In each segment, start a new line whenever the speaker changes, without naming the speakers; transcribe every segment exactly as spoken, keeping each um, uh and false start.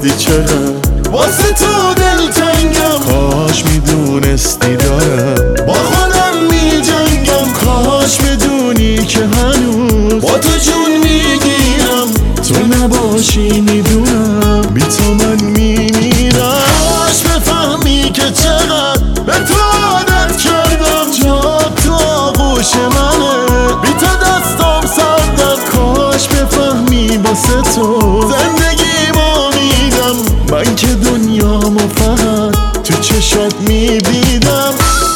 میدونستی چقدر واسه تو دلتنگم، کاش میدونستی دارم با خودم میجنگم، کاش بدونی که هنوز با تو جون میگیرم، تو نباشی میدونم بی تو من میمیرم. کاش بفهمی که چقدر به تو عادت کردم، جا تو آغوش منه بی تو دستم سردم، کاش بفهمی واسه تو زندگیمو میدم، من که دنیامو فقط تو چشات میدیدم.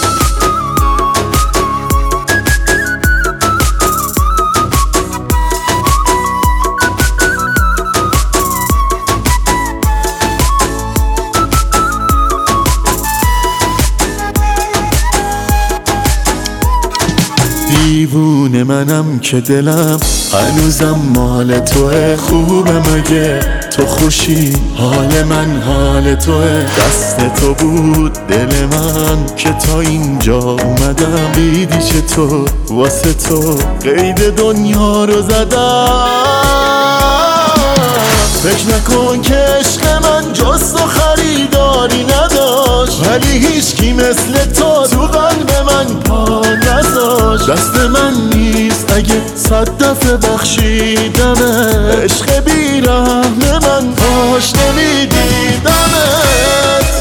دیوونه منم که دلم هنوزم مال توه، خوبه مگه تو خوشی حال من حال توه، دست تو بود دل من که تا اینجا اومدم، دیدی چطور واسه تو قید دنیا رو زدم. فکر نکن که عشق من جز تو خریداری نداشت، ولی هیچکی مثل تو تو قلب من پا نذاشت، دست من نیست اگه صد دفعه بخشیدمه، عشق بیرحم من کاش نمیدیدمت.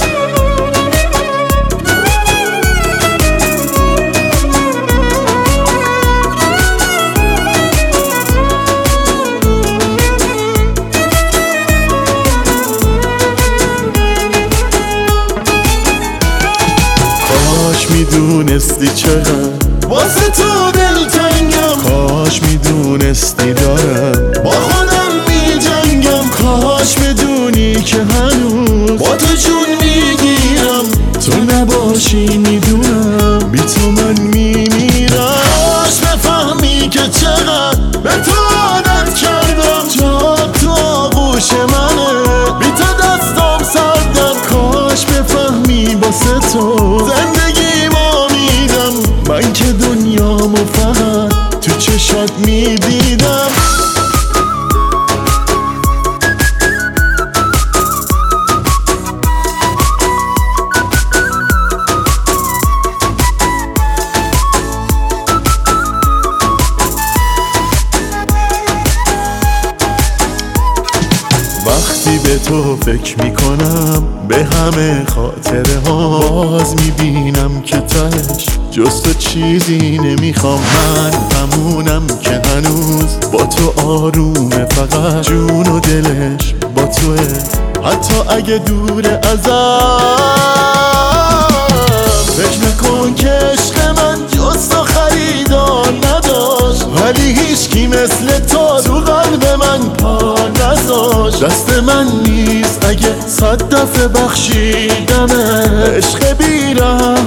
کاش میدونستی چقدر واسه تو دلتنگم، کاش میدونستی دارم با خودم میجنگم، کاش بدونی که هنوز با تو جون میگیرم، تو نباشی میدونم بی تو من میمیرم. کاش بفهمی که چقدر به تو عادت کردم، جا تو آغوش منه بی تو دستم سردم، کاش بفهمی واسه تو زندگیمو میدم، من که دنیامو فقط تو چشات میدیدم. وقتی به تو فکر میکنم به همه خاطره ها، باز میبینم که تهش جز تو چیزی نمیخوام، من همونم که هنوز با تو آرومه، فقط جون و دلش با توه، حتی اگه دور ازم. فکر نکن که عشق من جز تو خریدار نداشت، ولی هیچکی مثل تو تو قلب من پا نذاشت، دست من نیست اگه صد دفعه بخشیدمه، عشق بیرحم